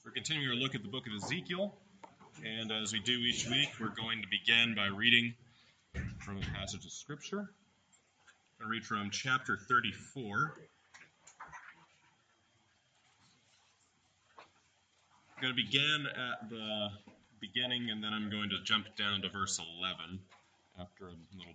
We're continuing our look at the book of Ezekiel, and as we do each week, we're going to begin by reading from a passage of Scripture. I'll read from chapter 34. I'm going to begin at the beginning, and then I'm going to jump down to verse 11 after a little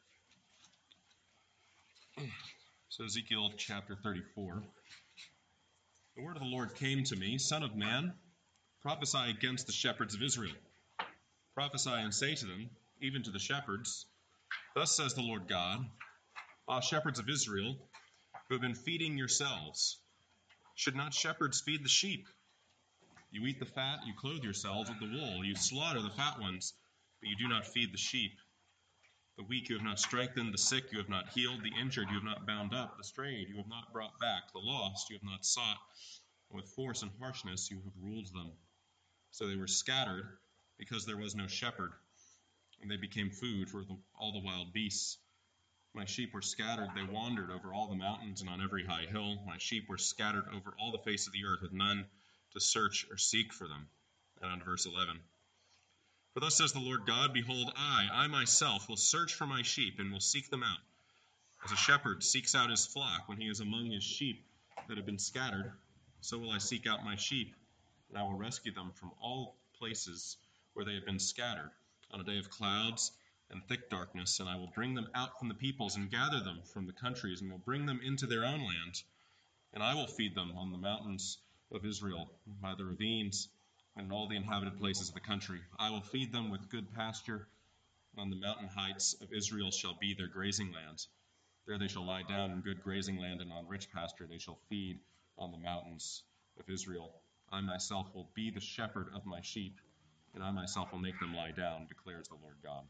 bit. So Ezekiel chapter 34. The word of the Lord came to me, Son of man, prophesy against the shepherds of Israel. Prophesy and say to them, even to the shepherds, thus says the Lord God, Ah, shepherds of Israel, who have been feeding yourselves, should not shepherds feed the sheep? You eat the fat, you clothe yourselves with the wool, you slaughter the fat ones, but you do not feed the sheep. The weak you have not strengthened, the sick you have not healed, the injured you have not bound up, the strayed you have not brought back, the lost you have not sought. With force and harshness you have ruled them. So they were scattered because there was no shepherd, and they became food for all the wild beasts. My sheep were scattered, they wandered over all the mountains and on every high hill. My sheep were scattered over all the face of the earth, with none to search or seek for them. And on to verse 11. For thus says the Lord God, behold, I myself will search for my sheep and will seek them out. As a shepherd seeks out his flock when he is among his sheep that have been scattered, so will I seek out my sheep, and I will rescue them from all places where they have been scattered on a day of clouds and thick darkness, and I will bring them out from the peoples and gather them from the countries, and will bring them into their own land, and I will feed them on the mountains of Israel, by the ravines, and in all the inhabited places of the country. I will feed them with good pasture, and on the mountain heights of Israel shall be their grazing lands. There they shall lie down in good grazing land, and on rich pasture they shall feed on the mountains of Israel. I myself will be the shepherd of my sheep, and I myself will make them lie down, declares the Lord God.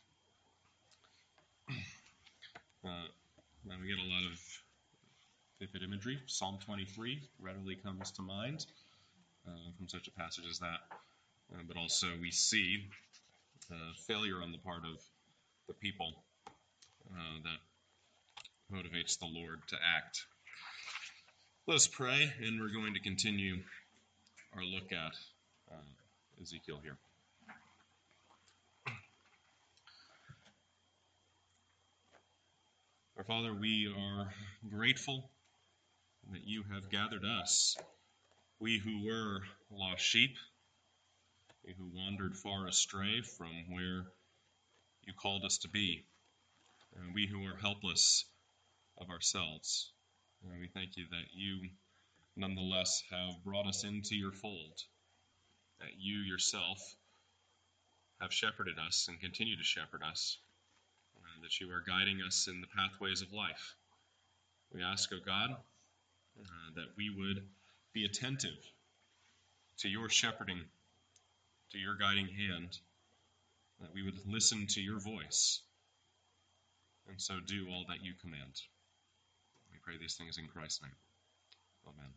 Now we get a lot of vivid imagery. Psalm 23 readily comes to mind from such a passage as that. But also we see failure on the part of the people that motivates the Lord to act. Let us pray, and we're going to continue our look at Ezekiel here. Our Father, we are grateful that you have gathered us, we who were lost sheep, we who wandered far astray from where you called us to be, and we who are helpless of ourselves. And we thank you that you nonetheless have brought us into your fold, that you yourself have shepherded us and continue to shepherd us, and that you are guiding us in the pathways of life. We ask, O God, that we would be attentive to your shepherding, to your guiding hand, that we would listen to your voice, and so do all that you command. We pray these things in Christ's name. Amen.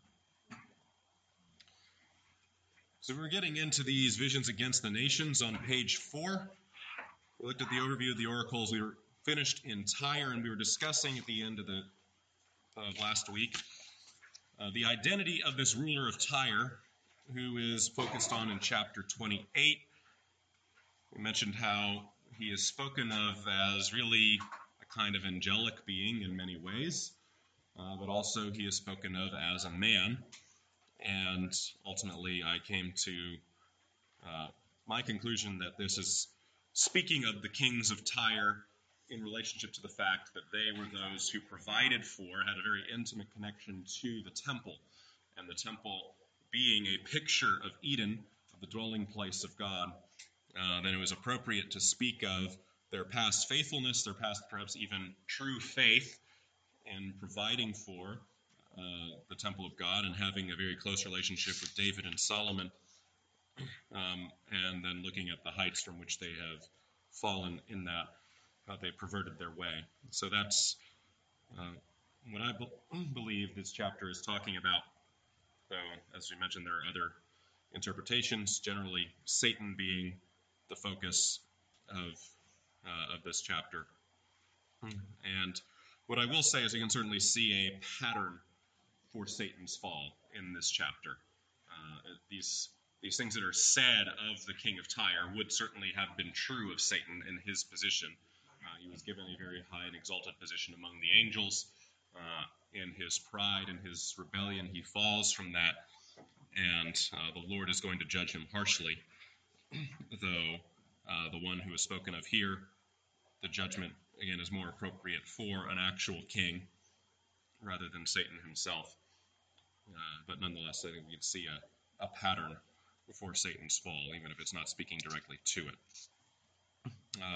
So we're getting into these visions against the nations on page 4. We looked at the overview of the oracles. We were finished in Tyre, and we were discussing at the end of last week the identity of this ruler of Tyre, who is focused on in chapter 28. We mentioned how he is spoken of as really a kind of angelic being in many ways, but also he is spoken of as a man. And ultimately, I came to my conclusion that this is speaking of the kings of Tyre in relationship to the fact that they were those who provided for, had a very intimate connection to the temple, and the temple being a picture of Eden, of the dwelling place of God, then it was appropriate to speak of their past faithfulness, their past perhaps even true faith in providing for the temple of God and having a very close relationship with David and Solomon, and then looking at the heights from which they have fallen in that, how they perverted their way. So that's what I believe this chapter is talking about. Though, as we mentioned, there are other interpretations, generally Satan being the focus of this chapter. And what I will say is you can certainly see a pattern for Satan's fall in this chapter. These things that are said of the king of Tyre would certainly have been true of Satan in his position. He was given a very high and exalted position among the angels. In his pride and his rebellion, he falls from that, and the Lord is going to judge him harshly, though the one who is spoken of here, the judgment, again, is more appropriate for an actual king rather than Satan himself. But nonetheless, I think we can see a pattern before Satan's fall, even if it's not speaking directly to it.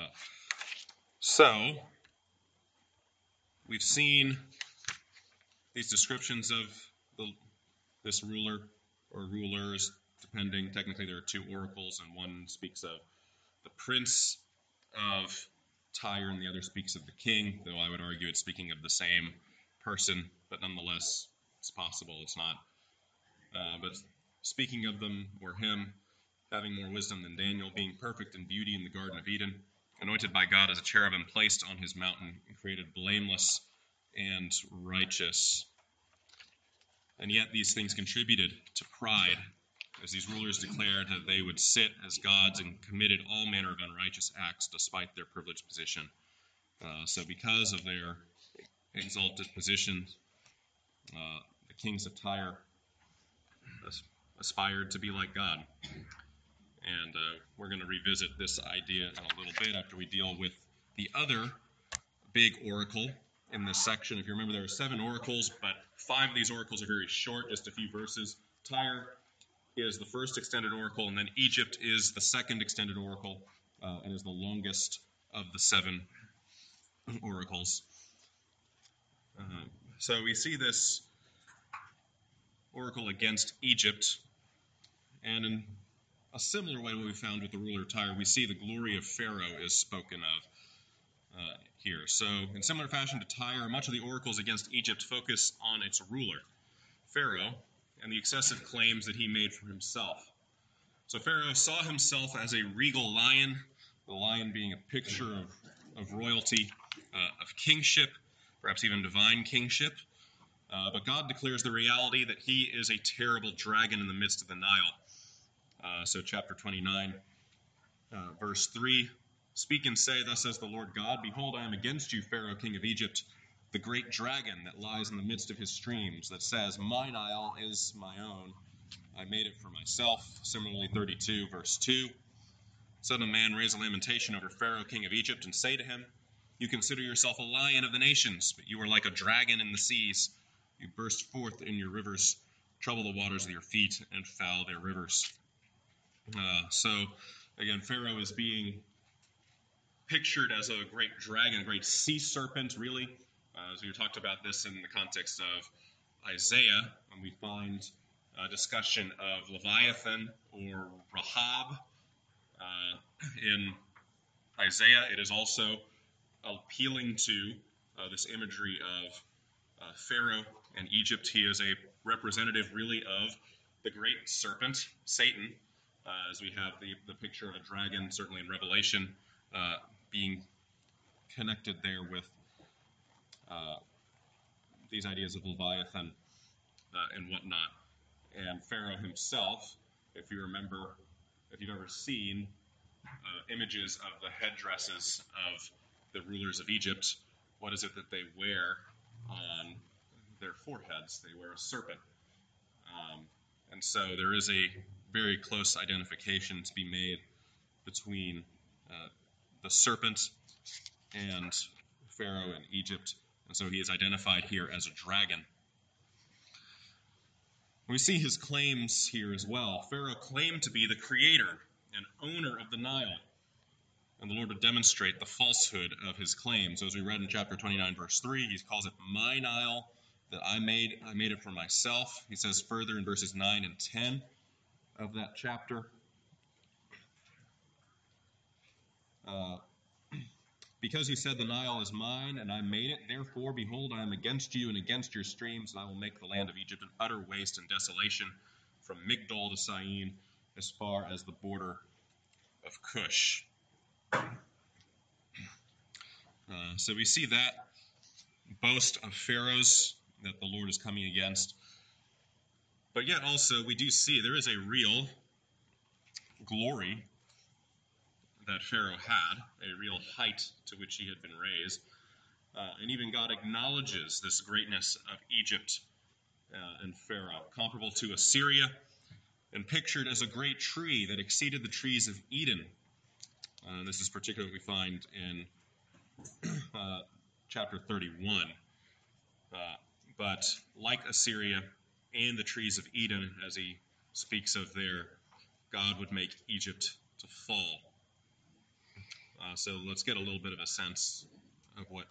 So, we've seen these descriptions of this ruler or rulers, depending. Technically, there are two oracles, and one speaks of the prince of Tyre, and the other speaks of the king, though I would argue it's speaking of the same person, but nonetheless, it's possible it's not. But speaking of them, or him, having more wisdom than Daniel, being perfect in beauty in the Garden of Eden, anointed by God as a cherubim, placed on his mountain, and created blameless and righteous. And yet these things contributed to pride, as these rulers declared that they would sit as gods and committed all manner of unrighteous acts despite their privileged position. So because of their exalted position, the kings of Tyre aspired to be like God. And we're going to revisit this idea in a little bit after we deal with the other big oracle in this section. If you remember, there are 7 oracles, but 5 of these oracles are very short, just a few verses. Tyre is the first extended oracle, and then Egypt is the second extended oracle, and is the longest of the 7 oracles. So we see this oracle against Egypt, and in a similar way to what we found with the ruler of Tyre, we see the glory of Pharaoh is spoken of here. So in similar fashion to Tyre, much of the oracles against Egypt focus on its ruler, Pharaoh, and the excessive claims that he made for himself. So Pharaoh saw himself as a regal lion, the lion being a picture of royalty, of kingship, perhaps even divine kingship. But God declares the reality that he is a terrible dragon in the midst of the Nile. So chapter 29, verse 3, "Speak and say, thus says the Lord God, behold, I am against you, Pharaoh, king of Egypt, the great dragon that lies in the midst of his streams, that says, my Nile is my own. I made it for myself." Similarly, 32, verse 2, "Son of man, raise a lamentation over Pharaoh, king of Egypt, and say to him, you consider yourself a lion of the nations, but you are like a dragon in the seas. You burst forth in your rivers, trouble the waters with your feet, and foul their rivers." So, again, Pharaoh is being pictured as a great dragon, a great sea serpent, really. So we talked about this in the context of Isaiah, and we find a discussion of Leviathan or Rahab in Isaiah. It is also appealing to this imagery of Pharaoh and Egypt. He is a representative, really, of the great serpent, Satan, as we have the picture of a dragon, certainly in Revelation, being connected there with these ideas of Leviathan and whatnot. And Pharaoh himself, if you remember, if you've ever seen images of the headdresses of the rulers of Egypt, what is it that they wear on their foreheads? They wear a serpent. And so there is a very close identification to be made between the serpent and Pharaoh and Egypt. And so he is identified here as a dragon. We see his claims here as well. Pharaoh claimed to be the creator and owner of the Nile. And the Lord would demonstrate the falsehood of his claims. So as we read in chapter 29, verse 3, he calls it my Nile that I made it for myself. He says further in verses 9 and 10 of that chapter, "Because you said the Nile is mine, and I made it, therefore, behold, I am against you and against your streams, and I will make the land of Egypt an utter waste and desolation, from Migdol to Syene, as far as the border of Cush." So we see that boast of Pharaoh's that the Lord is coming against. But yet also we do see there is a real glory that Pharaoh had, a real height to which he had been raised. And even God acknowledges this greatness of Egypt and Pharaoh, comparable to Assyria, and pictured as a great tree that exceeded the trees of Eden. This is particularly what we find in chapter 31. But like Assyria and the trees of Eden, as he speaks of there, God would make Egypt to fall. So let's get a little bit of a sense of what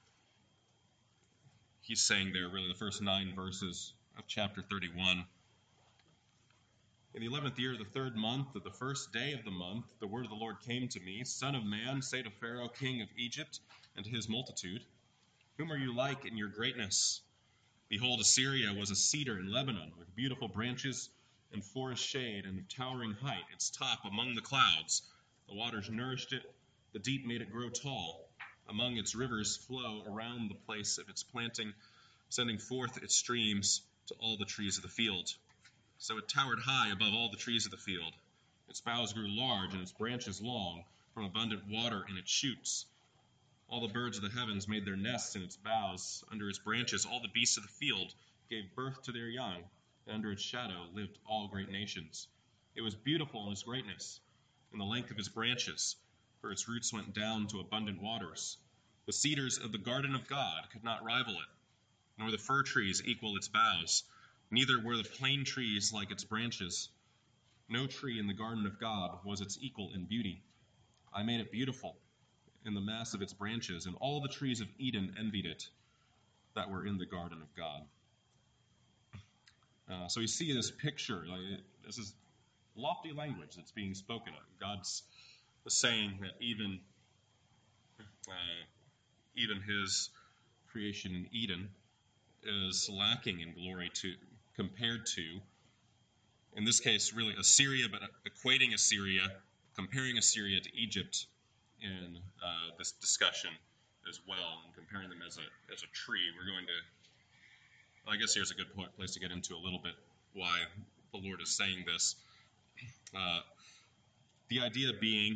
he's saying there, really the first 9 verses of chapter 31. In the 11th year of the 3rd month, of the first day of the month, the word of the Lord came to me, Son of man, say to Pharaoh, king of Egypt, and to his multitude, whom are you like in your greatness? Behold, Assyria was a cedar in Lebanon, with beautiful branches and forest shade and of towering height, its top among the clouds. The waters nourished it, the deep made it grow tall. Among its rivers flow around the place of its planting, sending forth its streams to all the trees of the field. So it towered high above all the trees of the field. Its boughs grew large and its branches long, from abundant water in its shoots. All the birds of the heavens made their nests in its boughs. Under its branches all the beasts of the field gave birth to their young, and under its shadow lived all great nations. It was beautiful in its greatness, in the length of its branches, for its roots went down to abundant waters. The cedars of the garden of God could not rival it, nor the fir trees equal its boughs. Neither were the plane trees like its branches. No tree in the garden of God was its equal in beauty. I made it beautiful in the mass of its branches, and all the trees of Eden envied it that were in the garden of God. So you see this picture. This is lofty language that's being spoken of. God's saying that even his creation in Eden is lacking in glory compared to, in this case, really Assyria, but equating Assyria, comparing Assyria to Egypt in this discussion as well, and comparing them as a tree. We're going to, I guess here's a good place to get into a little bit why the Lord is saying this. The idea being,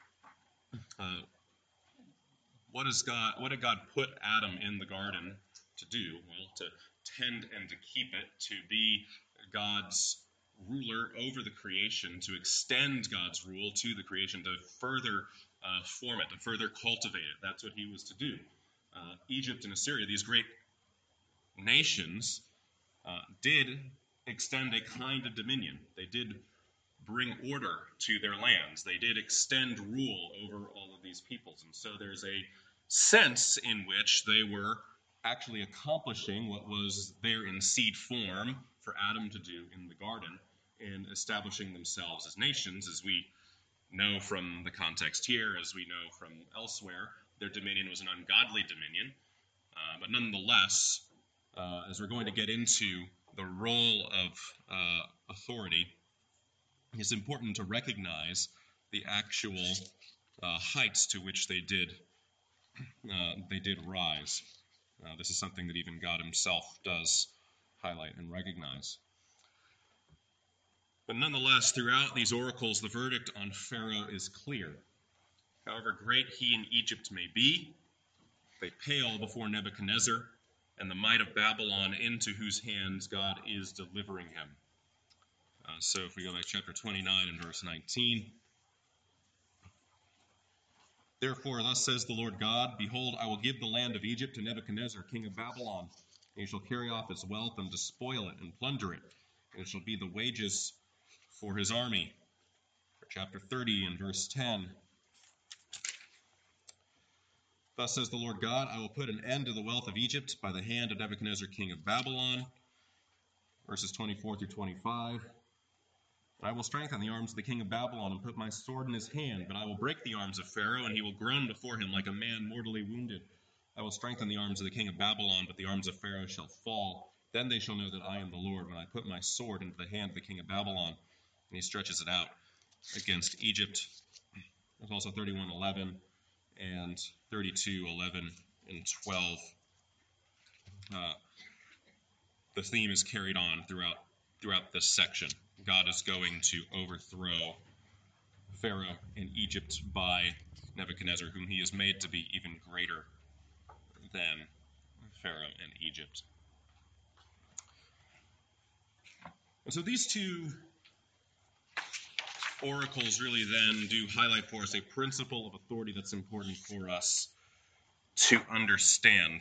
what did God put Adam in the garden to do? Well, to tend and to keep it, to be God's ruler over the creation, to extend God's rule to the creation, to further form it, to further cultivate it. That's what he was to do. Egypt and Assyria, these great nations, did extend a kind of dominion. They did bring order to their lands. They did extend rule over all of these peoples. And so there's a sense in which they were actually accomplishing what was there in seed form for Adam to do in the garden, and establishing themselves as nations. As we know from the context here, as we know from elsewhere, their dominion was an ungodly dominion. But nonetheless, as we're going to get into the role of authority, it's important to recognize the actual heights to which they did rise. This is something that even God himself does highlight and recognize. But nonetheless, throughout these oracles, the verdict on Pharaoh is clear. However great he in Egypt may be, they pale before Nebuchadnezzar and the might of Babylon, into whose hands God is delivering him. So if we go back to chapter 29 and verse 19. Therefore, thus says the Lord God, behold, I will give the land of Egypt to Nebuchadnezzar, king of Babylon. And he shall carry off its wealth and despoil it and plunder it. And it shall be the wages for his army. For chapter 30 and verse 10. Thus says the Lord God, I will put an end to the wealth of Egypt by the hand of Nebuchadnezzar, king of Babylon. Verses 24 through 25. I will strengthen the arms of the king of Babylon and put my sword in his hand, but I will break the arms of Pharaoh, and he will groan before him like a man mortally wounded. I will strengthen the arms of the king of Babylon, but the arms of Pharaoh shall fall. Then they shall know that I am the Lord, when I put my sword into the hand of the king of Babylon. And he stretches it out against Egypt. There's also 31:11 and 32:11 and 12. The theme is carried on throughout throughout this section. God is going to overthrow Pharaoh in Egypt by Nebuchadnezzar, whom he has made to be even greater than Pharaoh in Egypt. And so these two oracles really then do highlight for us a principle of authority that's important for us to understand.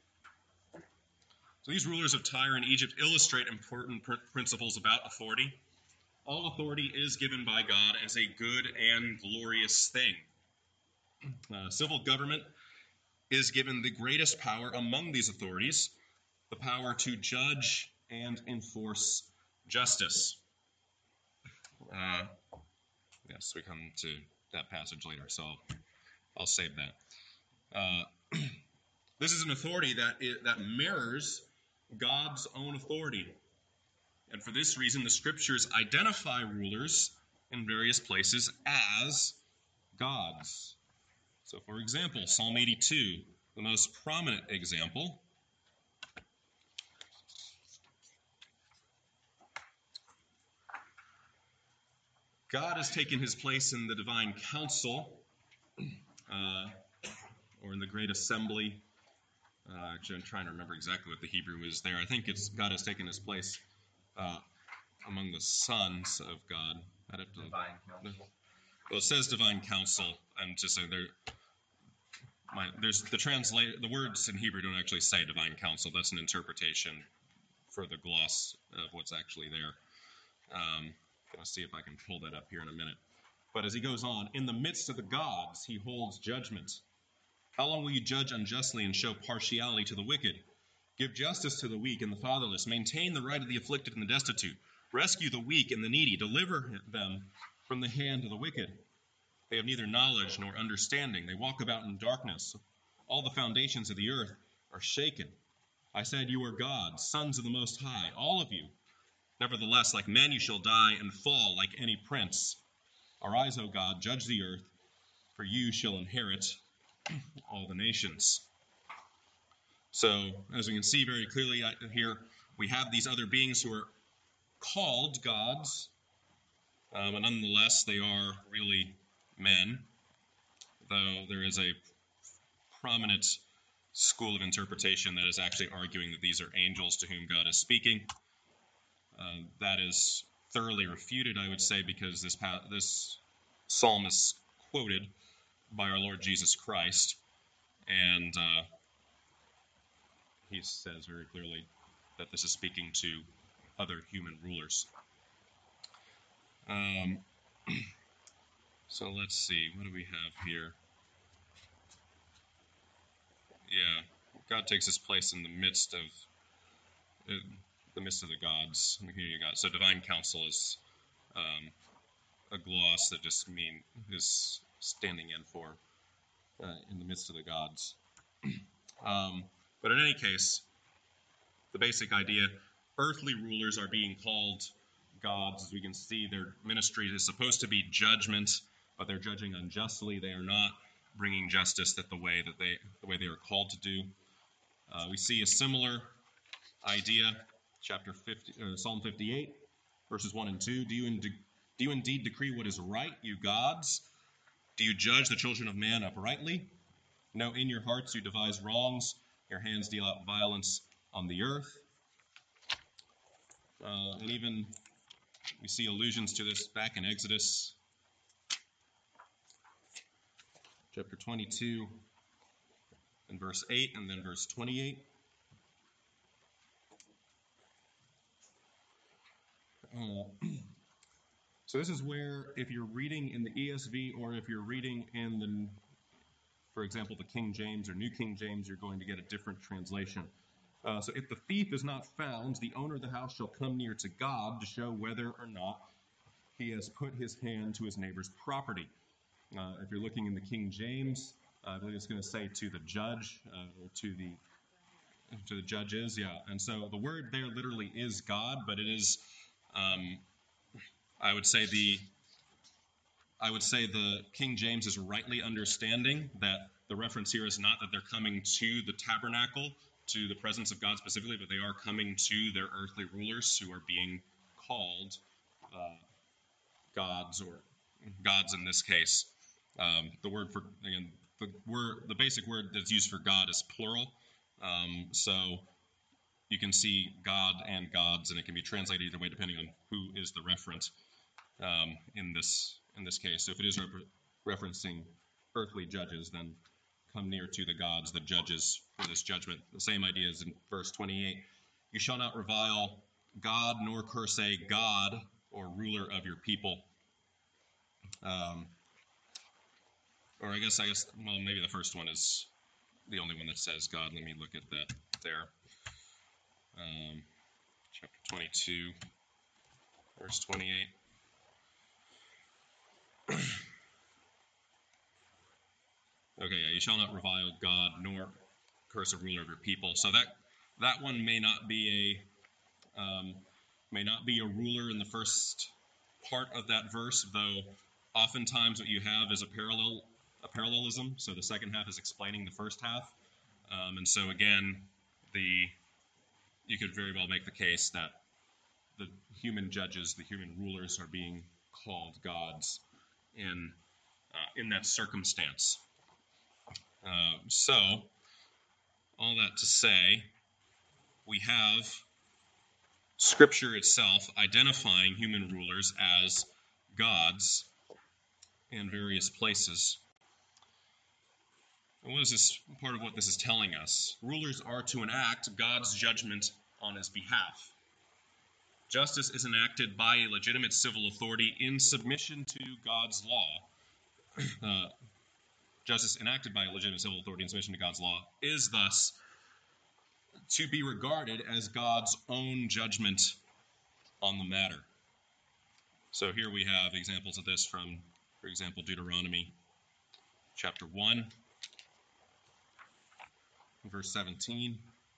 So these rulers of Tyre and Egypt illustrate important principles about authority. All authority is given by God as a good and glorious thing. Civil government is given the greatest power among these authorities, the power to judge and enforce justice. Yes, we come to that passage later, so I'll save that. This is an authority that mirrors God's own authority. And for this reason, the scriptures identify rulers in various places as gods. So, for example, Psalm 82, the most prominent example. God has taken his place in the divine council, or in the great assembly. Actually, I'm trying to remember exactly what the Hebrew is there. I think it's God has taken his place among the sons of God. Divine council. Well, it says divine council, and to say the words in Hebrew don't actually say divine council. That's an interpretation for the gloss of what's actually there. Going to see if I can pull that up here in a minute. But as he goes on, in the midst of the gods, he holds judgment. How long will you judge unjustly and show partiality to the wicked? Give justice to the weak and the fatherless. Maintain the right of the afflicted and the destitute. Rescue the weak and the needy. Deliver them from the hand of the wicked. They have neither knowledge nor understanding. They walk about in darkness. All the foundations of the earth are shaken. I said, you are gods, sons of the Most High, all of you. Nevertheless, like men you shall die and fall like any prince. Arise, O God, judge the earth, for you shall inherit all the nations. So, as we can see very clearly here, we have these other beings who are called gods, but nonetheless, they are really men, though there is a prominent school of interpretation that is actually arguing that these are angels to whom God is speaking. That is thoroughly refuted, I would say, because this psalm is quoted by our Lord Jesus Christ, and he says very clearly that this is speaking to other human rulers. So let's see, what do we have here? Yeah, God takes his place in the midst of the gods. Here you got. So divine council is a gloss that just is standing in for in the midst of the gods. But in any case, the basic idea, earthly rulers are being called gods. As we can see, their ministry is supposed to be judgment, but they're judging unjustly. They are not bringing justice the way they are called to do. We see a similar idea, Psalm 58, verses 1 and 2. Do you indeed decree what is right, you gods? Do you judge the children of man uprightly? No, in your hearts you devise wrongs. Your hands deal out violence on the earth. And even we see allusions to this back in Exodus chapter 22 and verse 8 and then verse 28. So this is where, if you're reading in the ESV or if you're reading in for example, the King James or New King James, you're going to get a different translation. So if the thief is not found, the owner of the house shall come near to God to show whether or not he has put his hand to his neighbor's property. If you're looking in the King James, I believe it's going to say to the judge, or to the judges, yeah. And so the word there literally is God, but it is, I would say the King James is rightly understanding that the reference here is not that they're coming to the tabernacle, to the presence of God specifically, but they are coming to their earthly rulers who are being called gods, or gods in this case. The word for, again, the basic word that's used for God is plural. So you can see God and gods, and it can be translated either way depending on who is the referent in this case. So if it is referencing earthly judges, then come near to the gods, the judges for this judgment. The same idea is in verse 28. You shall not revile God, nor curse a god or ruler of your people. Or I guess, well, maybe the first one is the only one that says God. Let me look at that there. Chapter 22, verse 28. Okay, yeah, you shall not revile God nor curse a ruler of your people. So that one may not be a ruler in the first part of that verse, though oftentimes what you have is a parallelism. So the second half is explaining the first half, and so again, you could very well make the case that the human judges, the human rulers, are being called gods in that circumstance. So, all that to say, we have Scripture itself identifying human rulers as gods in various places. And what is this part of what this is telling us? Rulers are to enact God's judgment on his behalf. Justice is enacted by a legitimate civil authority in submission to God's law. Justice enacted by a legitimate civil authority in submission to God's law is thus to be regarded as God's own judgment on the matter. So here we have examples of this from, for example, Deuteronomy chapter 1, verse 17.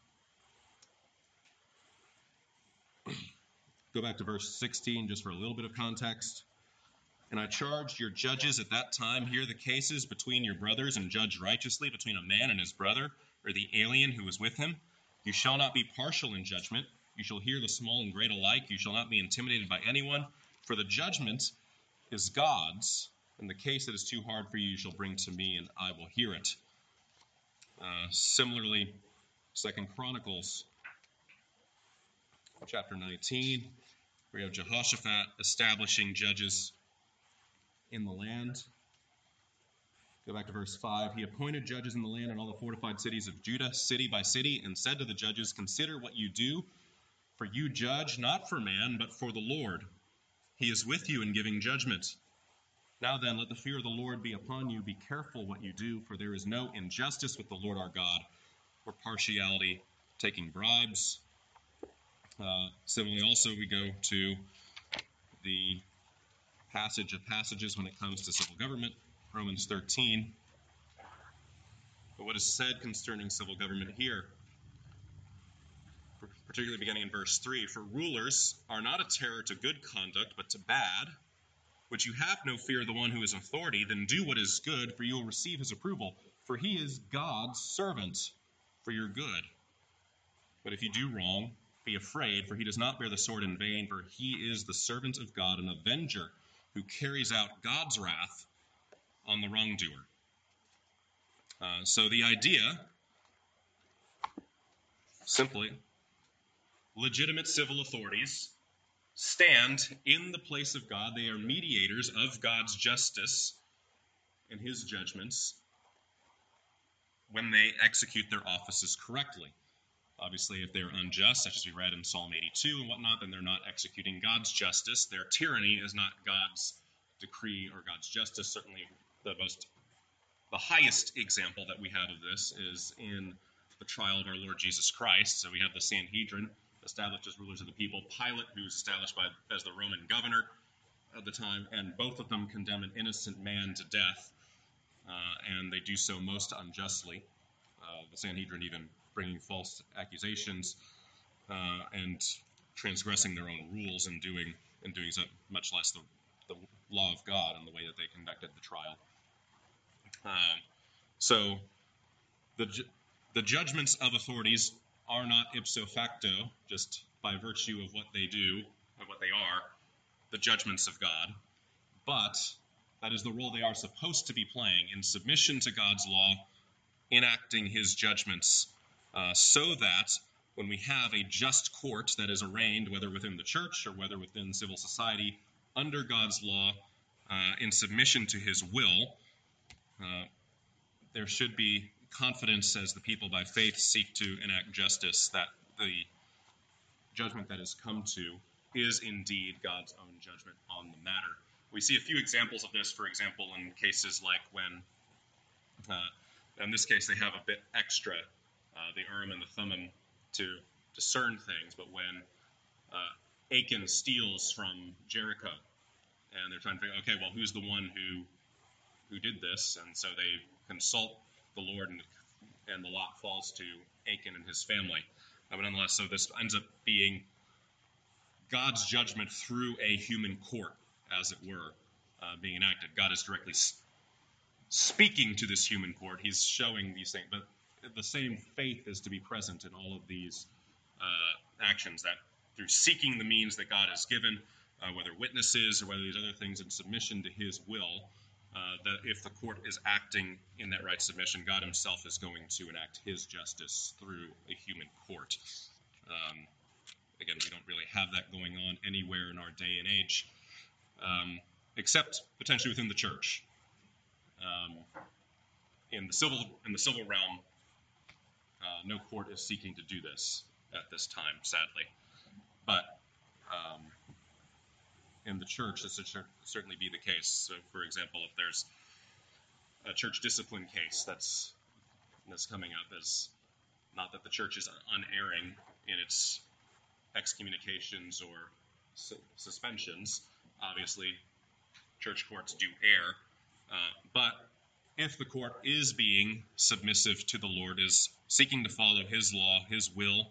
Go back to verse 16 just for a little bit of context. And I charged your judges at that time, hear the cases between your brothers and judge righteously between a man and his brother, or the alien who is with him. You shall not be partial in judgment. You shall hear the small and great alike. You shall not be intimidated by anyone, for the judgment is God's. And the case that is too hard for you shall bring to me, and I will hear it. Similarly, 2 Chronicles chapter 19, we have Jehoshaphat establishing judges in the land. Go back to verse 5. He appointed judges in the land and all the fortified cities of Judah, city by city, and said to the judges, consider what you do, for you judge not for man, but for the Lord. He is with you in giving judgment. Now then, let the fear of the Lord be upon you. Be careful what you do, for there is no injustice with the Lord our God, or partiality, taking bribes. Similarly, also we go to the passage of passages when it comes to civil government, Romans 13. But what is said concerning civil government here, particularly beginning in verse 3, for rulers are not a terror to good conduct, but to bad. Would you have no fear of the one who is authority, then do what is good, for you will receive his approval. For he is God's servant for your good. But if you do wrong, be afraid, for he does not bear the sword in vain, for he is the servant of God, an avenger, who carries out God's wrath on the wrongdoer. So the idea, simply, legitimate civil authorities stand in the place of God. They are mediators of God's justice and his judgments when they execute their offices correctly. Obviously, if they're unjust, such as we read in Psalm 82 and whatnot, then they're not executing God's justice. Their tyranny is not God's decree or God's justice. Certainly, the highest example that we have of this is in the trial of our Lord Jesus Christ. So we have the Sanhedrin, established as rulers of the people, Pilate, who's established as the Roman governor at the time, and both of them condemn an innocent man to death, and they do so most unjustly. The Sanhedrin even bringing false accusations and transgressing their own rules and doing so, much less the law of God and the way that they conducted the trial. So the judgments of authorities are not ipso facto, just by virtue of what they do, what they are, the judgments of God, but that is the role they are supposed to be playing in submission to God's law, enacting his judgments, so that when we have a just court that is arraigned, whether within the church or whether within civil society, under God's law, in submission to his will, there should be confidence as the people by faith seek to enact justice that the judgment that has come to is indeed God's own judgment on the matter. We see a few examples of this, for example, in cases like when, in this case, they have a bit extra, the Urim and the Thummim, to discern things, but when Achan steals from Jericho, and they're trying to figure, okay, well, who's the one who did this? And so they consult the Lord, and the lot falls to Achan and his family. But nonetheless, so this ends up being God's judgment through a human court, as it were, being enacted. God is directly speaking to this human court. He's showing these things. But the same faith is to be present in all of these actions, that through seeking the means that God has given, whether witnesses or whether these other things in submission to his will, that if the court is acting in that right submission, God himself is going to enact his justice through a human court. Again, we don't really have that going on anywhere in our day and age, except potentially within the church. In the civil realm, no court is seeking to do this at this time, sadly. But in the church, this would certainly be the case. So, for example, if there's a church discipline case that's coming up, as not that the church is unerring in its excommunications or suspensions. Obviously, church courts do err. But if the court is being submissive to the Lord, is seeking to follow his law, his will,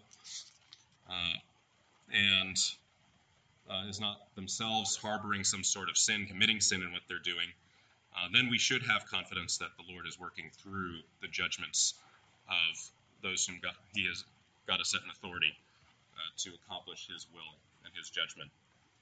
and is not themselves harboring some sort of sin, committing sin in what they're doing, then we should have confidence that the Lord is working through the judgments of those whom he has got to set in authority to accomplish his will and his judgment.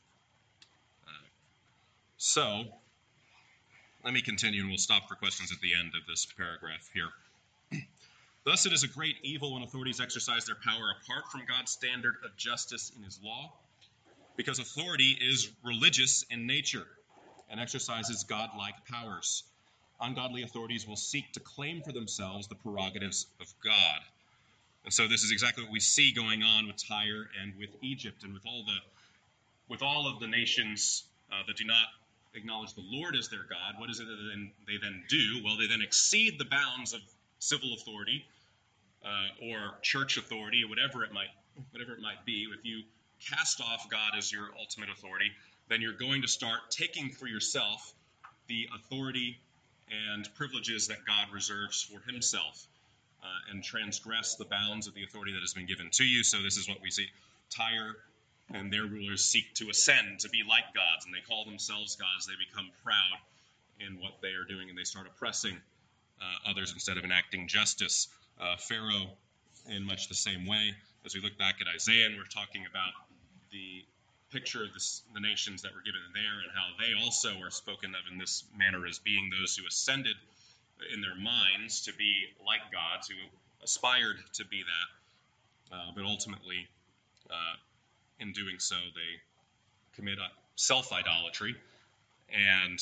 So, let me continue, and we'll stop for questions at the end of this paragraph here. Thus it is a great evil when authorities exercise their power apart from God's standard of justice in his law, because authority is religious in nature and exercises godlike powers. Ungodly authorities will seek to claim for themselves the prerogatives of God. And so this is exactly what we see going on with Tyre and with Egypt and with all of the nations that do not acknowledge the Lord as their God. What is it that they then do? Well, they then exceed the bounds of civil authority or church authority, or whatever it might be. If you cast off God as your ultimate authority, then you're going to start taking for yourself the authority and privileges that God reserves for himself, and transgress the bounds of the authority that has been given to you. So this is what we see. Tyre and their rulers seek to ascend, to be like gods, and they call themselves gods. They become proud in what they are doing, and they start oppressing others instead of enacting justice. Pharaoh, in much the same way. As we look back at Isaiah, and we're talking about the picture of the nations that were given there and how they also are spoken of in this manner as being those who ascended in their minds to be like gods, who aspired to be that, but ultimately, in doing so, they commit self-idolatry and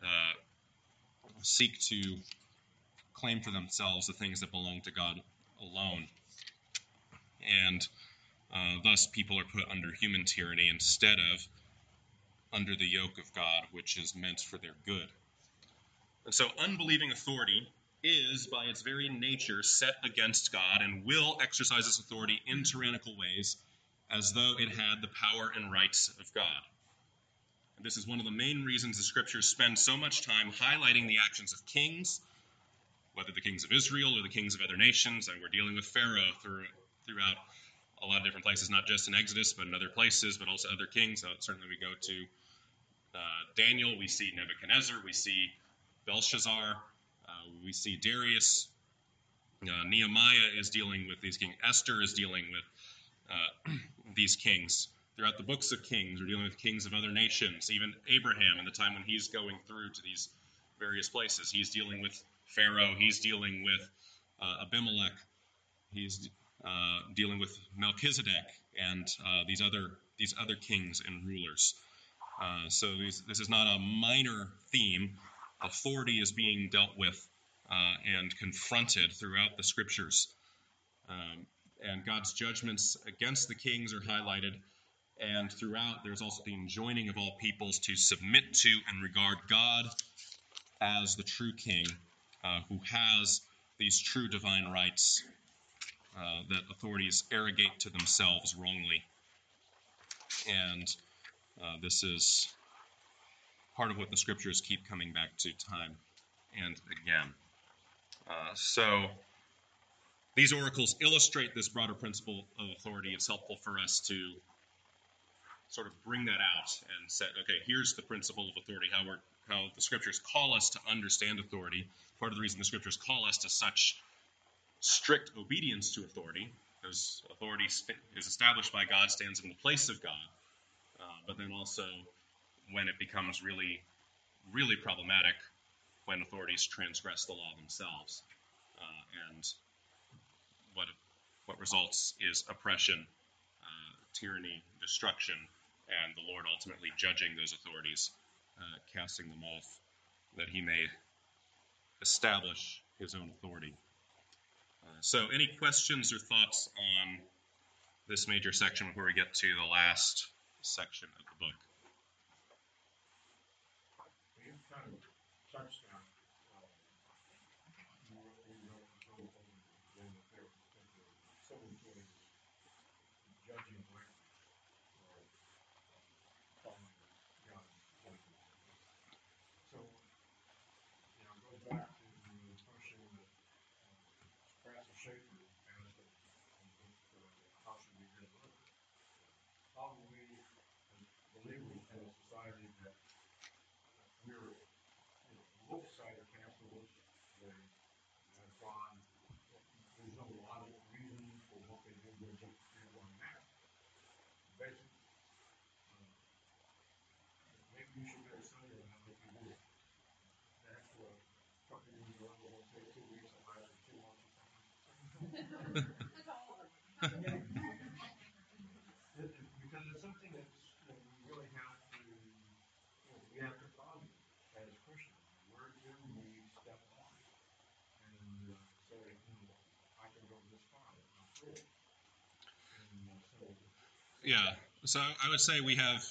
seek to claim for themselves the things that belong to God alone. And thus people are put under human tyranny instead of under the yoke of God, which is meant for their good. And so unbelieving authority is, by its very nature, set against God and will exercise its authority in tyrannical ways as though it had the power and rights of God. And this is one of the main reasons the Scriptures spend so much time highlighting the actions of kings, whether the kings of Israel or the kings of other nations. And we're dealing with Pharaoh throughout a lot of different places, not just in Exodus, but in other places, but also other kings. Certainly we go to Daniel, we see Nebuchadnezzar, we see Belshazzar, we see Darius. Nehemiah is dealing with these kings. Esther is dealing with these kings. throughout the books of Kings, we're dealing with kings of other nations. Even Abraham, in the time when he's going through to these various places, he's dealing with Pharaoh, he's dealing with Abimelech, he's dealing with Melchizedek and these other kings and rulers. So this is not a minor theme. Authority is being dealt with and confronted throughout the Scriptures. And God's judgments against the kings are highlighted. And throughout, there's also the enjoining of all peoples to submit to and regard God as the true king who has these true divine rights that authorities arrogate to themselves wrongly. And this is part of what the Scriptures keep coming back to time and again. So these oracles illustrate this broader principle of authority. It's helpful for us to sort of bring that out and say, okay, here's the principle of authority, how the Scriptures call us to understand authority. Part of the reason the Scriptures call us to such strict obedience to authority, because authority is established by God, stands in the place of God, but then also when it becomes really, really problematic, when authorities transgress the law themselves. And what results is oppression, tyranny, destruction, and the Lord ultimately judging those authorities, casting them off, that he may establish his own authority. So any questions or thoughts on this major section before we get to the last section of the book? You've kind of touched on when there civil authorities judging rightly or following God's judgment. So, it goes back to the question that Francis Schaeffer asked in the book, How Should We Live? How do we, as believers in a society that we're both sides of capitalists, they have gone, there's no logical reason for what they do, they're just one man. Basically, maybe you should get a study on how they can do it. That's what companies are going to take 2 weeks and last 2 months or something. Because it's something that we really have to, we have to follow as Christians. Where do we step on and say, I can go this far, I'm through. And so. Yeah, so I would say we have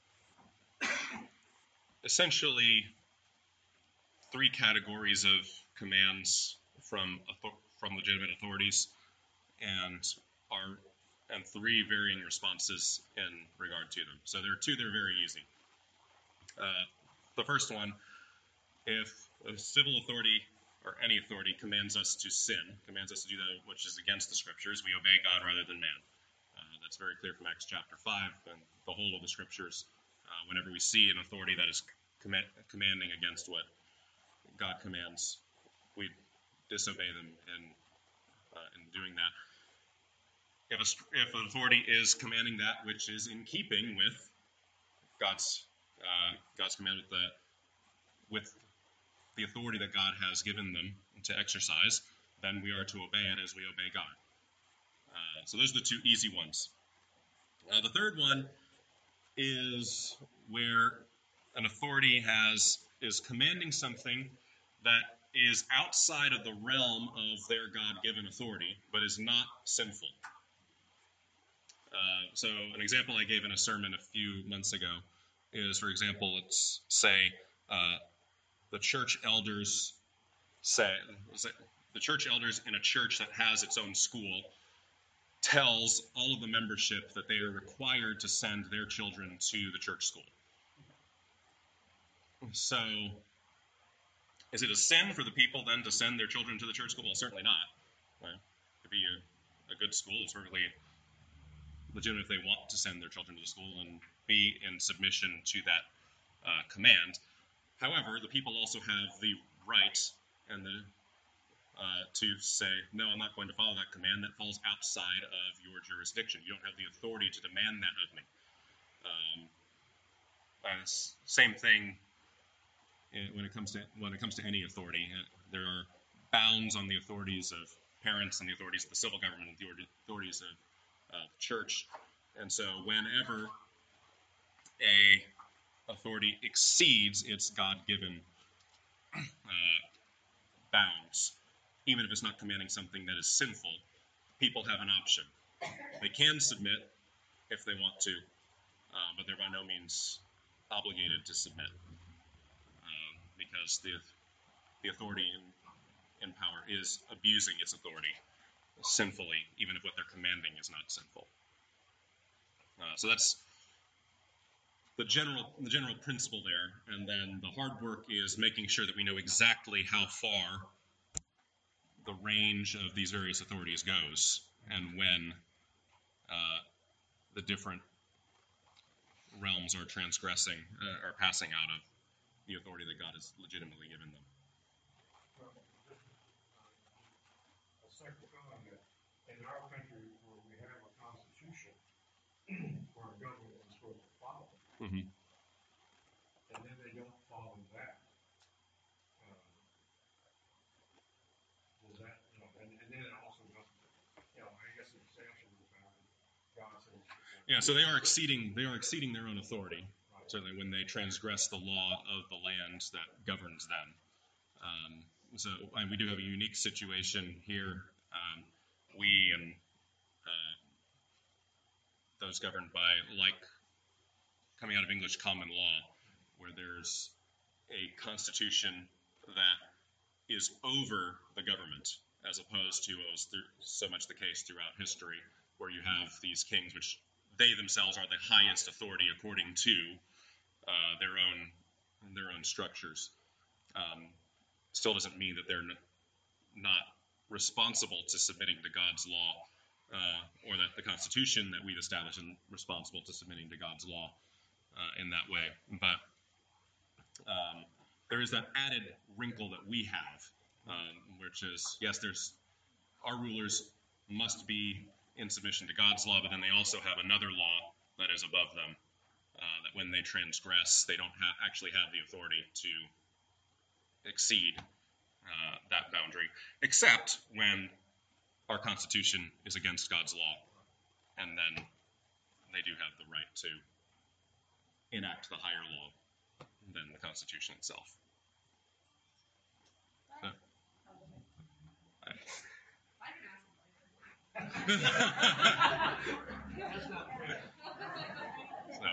essentially 3 categories of commands from legitimate authorities, and 3 varying responses in regard to them. So there are 2 that are very easy. The first one, if a civil authority or any authority commands us to sin, commands us to do that which is against the Scriptures, we obey God rather than man. That's very clear from Acts chapter 5 and the whole of the Scriptures. Whenever we see an authority that is commanding against what God commands, we disobey them in doing that. If an authority is commanding that which is in keeping with God's command, with the authority that God has given them to exercise, then we are to obey it as we obey God. So those are the 2 easy ones. The third one is where an authority is commanding something that is outside of the realm of their God-given authority, but is not sinful. So an example I gave in a sermon a few months ago is, for example, let's say the church elders in a church that has its own school tells all of the membership that they are required to send their children to the church school. So, is it a sin for the people then to send their children to the church school? Well, certainly not. Well, to be a good school, it's perfectly legitimate if they want to send their children to the school and be in submission to that command. However, the people also have the right and to say, no, I'm not going to follow that command. That falls outside of your jurisdiction. You don't have the authority to demand that of me. Same thing when it comes to any authority. There are bounds on the authorities of parents and the authorities of the civil government and the authorities of church. And so whenever a authority exceeds its God-given bounds, even if it's not commanding something that is sinful, people have an option. They can submit if they want to, but they're by no means obligated to submit, because the authority in power is abusing its authority sinfully, even if what they're commanding is not sinful. So that's the general principle there, and then the hard work is making sure that we know exactly how far the range of these various authorities goes, and when the different realms are transgressing or passing out of the authority that God has legitimately given them. Well, a second thought on that. In our country, where we have a constitution, where our government is supposed to follow, Mm-hmm. and then they don't follow that, will that, and then it also doesn't, I guess the exception is that God says. Yeah, so they are exceeding their own authority, Right. certainly when they transgress the law of the land that governs them. So we do have a unique situation here. We and those governed by, like, coming out of English common law, where there's a constitution that is over the government, as opposed to what was so much the case throughout history, where you have these kings, which they themselves are the highest authority according to their own structures. Still doesn't mean that they're not responsible to submitting to God's law, or that the Constitution that we've established is responsible to submitting to God's law in that way. But there is that added wrinkle that we have, which is, yes, our rulers must be in submission to God's law, but then they also have another law that is above them, that when they transgress, they don't actually have the authority to exceed that boundary, except when our Constitution is against God's law, and then they do have the right to enact the higher law than the Constitution itself. So, That's not fair. so,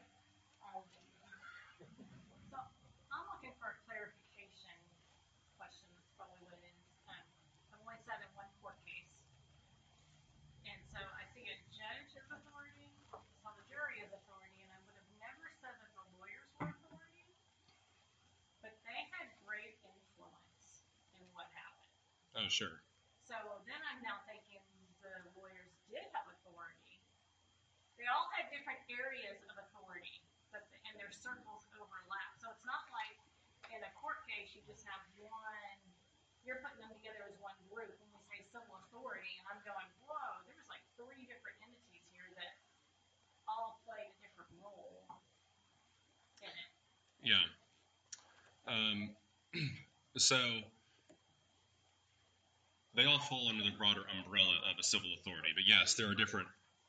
So I'm looking for a clarification question. That's probably what it is. I've only sat in one court case, and so I see a judge as authority, saw the jury as authority, and I would have never said that the lawyers were authority, but they had great influence in what happened. oh, sure. So then I'm now thinking the lawyers did have authority. They all had different areas of authority, and their circles overlap. So it's not like in a court case you just have one, you're putting them together as one group. When we say civil authority, and I'm going, whoa, there was like 3 different entities here that all played a different role in it. Yeah. So they all fall under the broader umbrella of a civil authority. But yes, there are different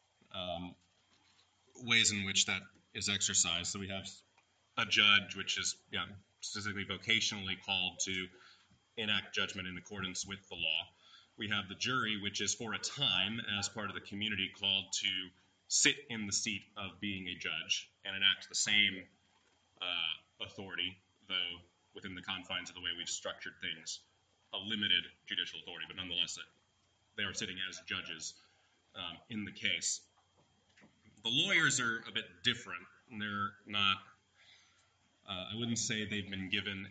ways in which that is exercised. So we have a judge, which is specifically vocationally called to enact judgment in accordance with the law. We have the jury, which is for a time, as part of the community, called to sit in the seat of being a judge and enact the same authority, though within the confines of the way we've structured things, a limited judicial authority, but nonetheless they are sitting as judges in the case. The lawyers are a bit different. They're not, I wouldn't say they've been given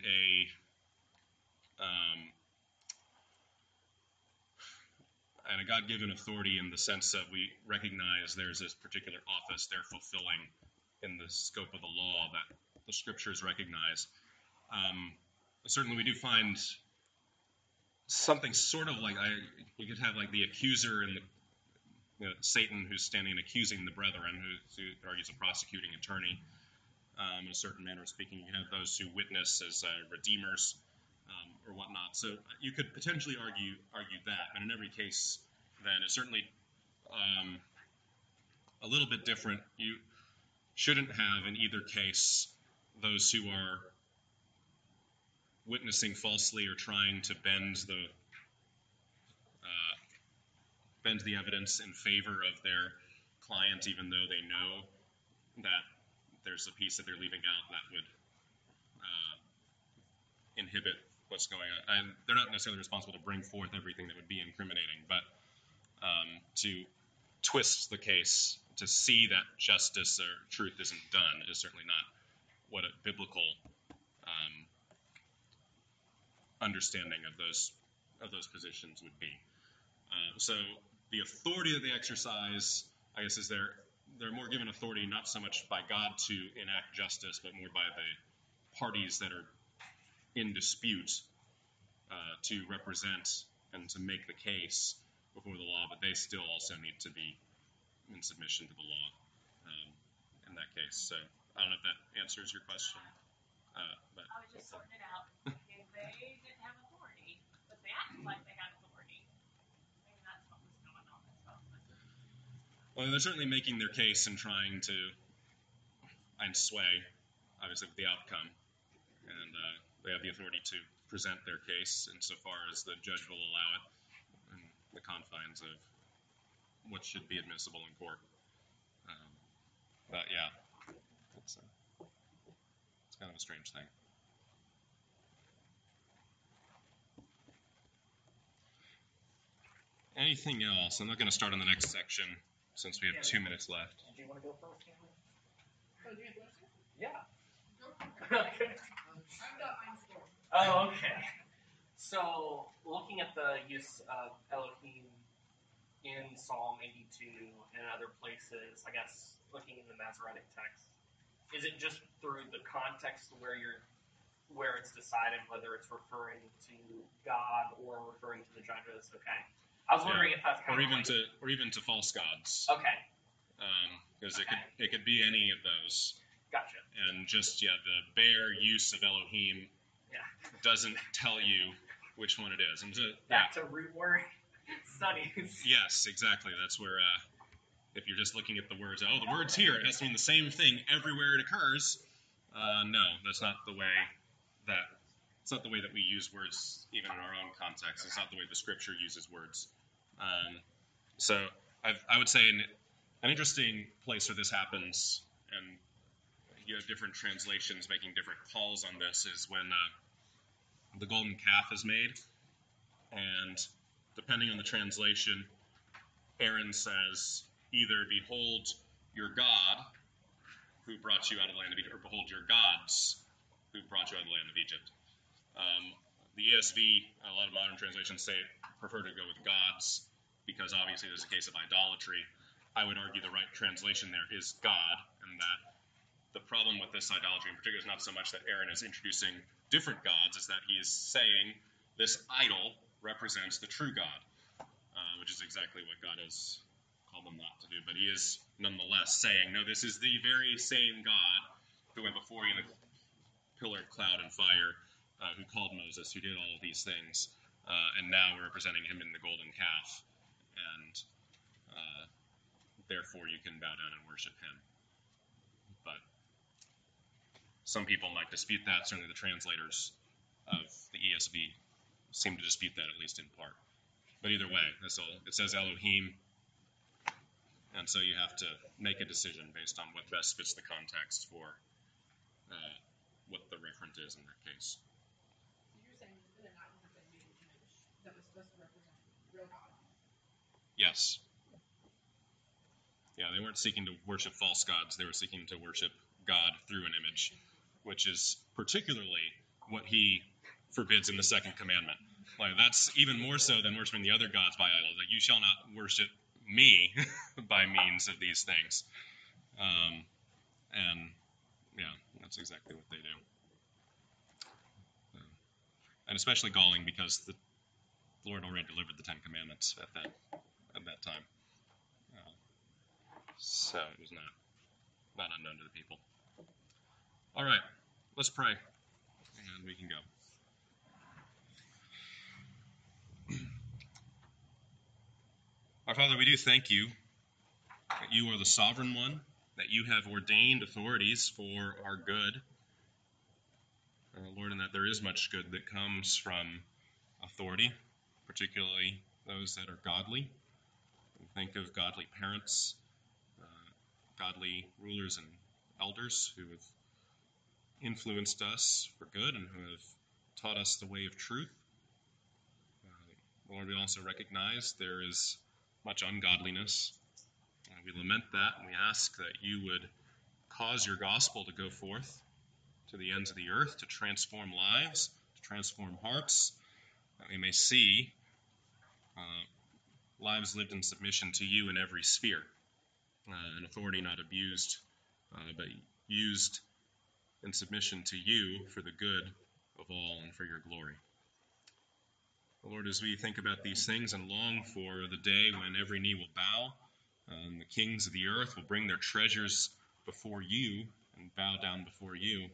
a God-given authority in the sense that we recognize there's this particular office they're fulfilling in the scope of the law that the scriptures recognize. Certainly we do find something sort of like, you could have like the accuser and Satan who's standing and accusing the brethren, who argues a prosecuting attorney. In a certain manner of speaking, you have those who witness as redeemers or whatnot. So you could potentially argue that, and in every case, then it's certainly a little bit different. You shouldn't have in either case those who are witnessing falsely or trying to bend the evidence in favor of their client, even though they know that there's a piece that they're leaving out that would inhibit what's going on. And they're not necessarily responsible to bring forth everything that would be incriminating, but to twist the case to see that justice or truth isn't done is certainly not what a biblical understanding of those positions would be. So the authority that they exercise, I guess, is they're more given authority not so much by God to enact justice, but more by the parties that are in dispute to represent and to make the case before the law, but they still also need to be in submission to the law in that case. So I don't know if that answers your question. But I was just sorting it out. They didn't have authority, but they acted like they had authority. Maybe that's what was going on as well. Well, they're certainly making their case and trying to sway, obviously, with the outcome. And they have the authority to present their case insofar as the judge will allow it in the confines of what should be admissible in court. But yeah, it's kind of a strange thing. Anything else? I'm not going to start on the next section since we have 2 minutes left. Did you want to go first, Cameron? Oh, do you have questions? Yeah. Okay. I've got mine stored. Oh, okay. So, looking at the use of Elohim in Psalm 82 and other places, I guess looking in the Masoretic text, is it just through the context where it's decided whether it's referring to God or referring to the judges? Okay. I was wondering if that's kind or of even to false gods. Okay. Because it could be any of those. Gotcha. And just the bare use of Elohim doesn't tell you which one it is. And Back to root word studies. Yes, exactly. That's where if you're just looking at the words, the word's here, it has to mean the same thing everywhere it occurs. No, that's not the way that we use words even in our own context. It's not the way the Scripture uses words. So I would say an interesting place where this happens, and you have different translations making different calls on this, is when the golden calf is made, and depending on the translation, Aaron says either "Behold your God, who brought you out of the land of Egypt," or "Behold your gods, who brought you out of the land of Egypt." The ESV, a lot of modern translations prefer to go with gods because obviously there's a case of idolatry. I would argue the right translation there is God, and that the problem with this idolatry in particular is not so much that Aaron is introducing different gods, as that he is saying this idol represents the true God, which is exactly what God has called them not to do. But he is nonetheless saying, no, this is the very same God who went before you in a pillar of cloud and fire, who called Moses, who did all of these things, and now we're representing him in the golden calf, and therefore you can bow down and worship him. But some people might dispute that. Certainly the translators of the ESV seem to dispute that, at least in part. But either way, it says Elohim, and so you have to make a decision based on what best fits the context for what the referent is in that case. So you're saying that an idol had been made in an image that was supposed to represent real God? Yes. Yeah, they weren't seeking to worship false gods. They were seeking to worship God through an image, which is particularly what he forbids in the second commandment. Like, that's even more so than worshiping the other gods by idols. Like, you shall not worship me by means of these things. And yeah, that's exactly what they do. And especially galling because the Lord already delivered the Ten Commandments at that time. So it was not unknown to the people. All right, let's pray, and we can go. Our Father, we do thank you that you are the sovereign one, that you have ordained authorities for our good, Lord, and that there is much good that comes from authority, particularly those that are godly. We think of godly parents, godly rulers and elders who have influenced us for good and who have taught us the way of truth. Lord, we also recognize there is much ungodliness. We lament that, and we ask that you would cause your gospel to go forth to the ends of the earth, to transform lives, to transform hearts, that we may see lives lived in submission to you in every sphere, and authority not abused, but used in submission to you for the good of all and for your glory. Lord, as we think about these things and long for the day when every knee will bow, and the kings of the earth will bring their treasures before you and bow down before you,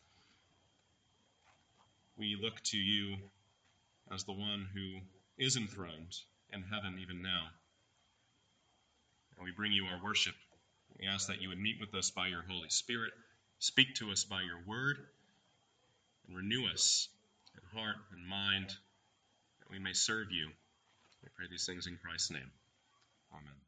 we look to you as the one who is enthroned in heaven even now. And we bring you our worship. We ask that you would meet with us by your Holy Spirit, speak to us by your word, and renew us in heart and mind, that we may serve you. We pray these things in Christ's name. Amen.